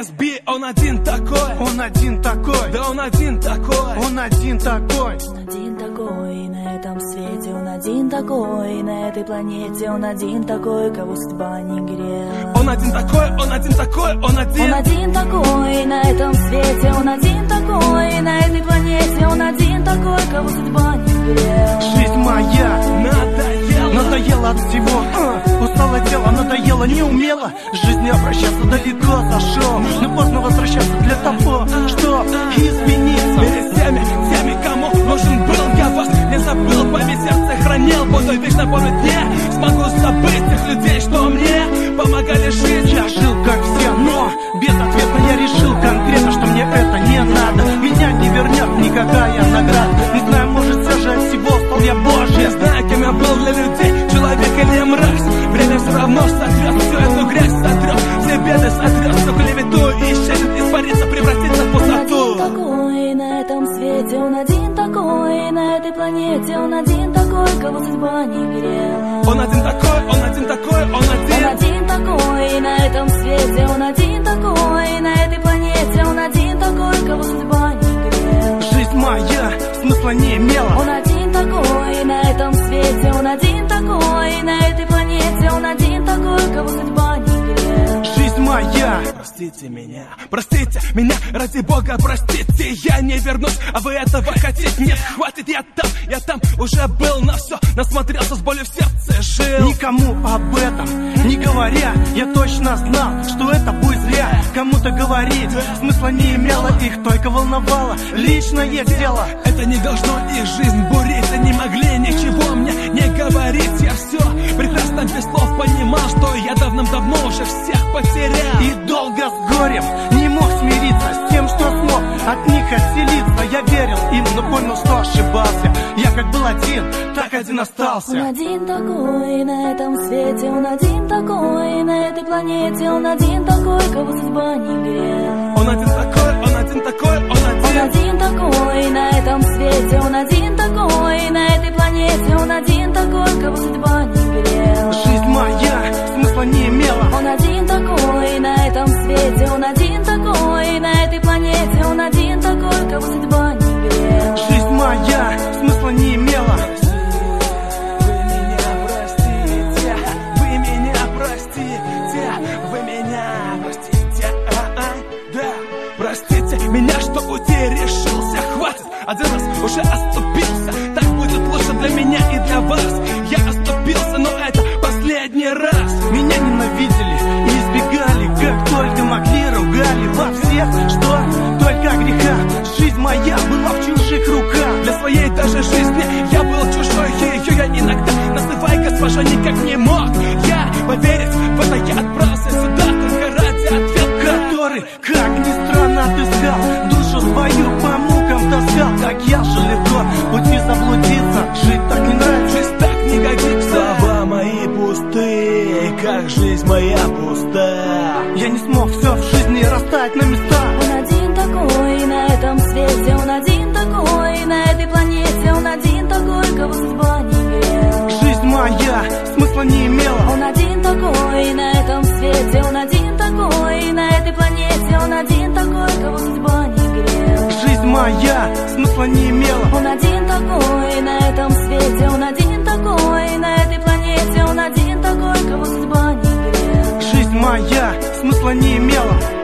SB, он один такой. Он один такой. Да он один такой. Он один такой. Он один такой на этом свете, он один такой на этой планете, он один такой, кого судьба не грела. Он один такой, он один такой, он один. Он один такой на этом свете, он один такой на этой планете, он один такой, кого судьба не грела. Жизнь моя надоела от всего, устало тело, надоело, не умела. Жизнь обращаться далеко зашел, но поздно возвращаться для того, что измениться. Перед теми, кому нужен был, я вас не забыл, память сердце хранил, буду вечно помнить мне. Смогу забыть тех людей, что мне помогали жить. Я жил как все, но безответно я решил конкретно, что мне это не надо. Меня не вернет никакая награда. Не знаю, может, все же от всего стал я Божий. Я знаю, кем я был для людей, человек или мразь. Время все равно сотрет всю эту грязь, сотрет все беды, сотрет всю клевету и исчезнет, испарится, превратится в пустоту. Он один такой на этом свете, он один такой на этой планете, он один такой, кого судьба не грела. Он один такой, он один такой, он один. Он один такой на этом свете, он один такой на этой планете, он один такой, кого судьба не грела. Жизнь моя смысла не имела. Он один такой на этом свете, он один такой на этой планете, он один такой, кого судьба не грела. Жизнь моя. Простите меня, ради Бога, простите, я не вернусь, а вы этого хотите? Нет, хватит, я там уже был, на все насмотрелся, с болью в сердце жил. Никому об этом не говоря, я точно знал, что это будет зря. Кому-то говорить смысла не имело, их только волновало личное дело. Это не должно их жизнь бурить, они могли ничего мне не говорить. Я все прекрасно без слов понимал, что я давным-давно уже всех потерял. И долго с горем не мог смириться с тем, что смог от них отселиться. Я верил им, но понял, что ошибался. Я как был один, так один остался. Он один такой на этом свете, он один такой на этой планете, он один такой, кого судьба не грела. Он один такой, он один такой, он один. Он один такой на этом свете, он один такой на этой планете, он один такой, кого судьба не грела. Жизнь моя смысла не имела. Он один такой на этом свете, он один такой на этой планете, он один такой, кого судьба не грела. Жизнь моя смысла не имела. Вы меня простите, да, простите меня, что уйти решился, хватит, один раз уже оступился, так будет лучше для меня и для вас. Я оступился, но это последний раз. Меня ненавидели и избегали, как только могли, ругали во всех, что только греха. Жизнь моя была в чужих руках. Для своей даже жизни я был чужой, ее я иногда, называй госпожа, никак не мог. Я поверить в это, я отправился сюда только ради ответа, который, как ни странно, отыскал, душу свою по мукам таскал. Так я же легко пути заблудиться, жить так не нравится, жизнь так не годится. Слова мои пустые, как жизнь моя пустая. Я не смог все в жизни расставить на места. Он один такой на этом свете, он один такой на этой планете, он один такой, кого судьба не грела. Жизнь моя смысла не имела. Он один такой на этом свете, он один такой на этой планете, он один такой, кого судьба не грела. Жизнь моя смысла не имела. Он один такой на этом свете, он один такой на этой планете, он один такой, кого судьба не грела. Жизнь моя смысла не имела.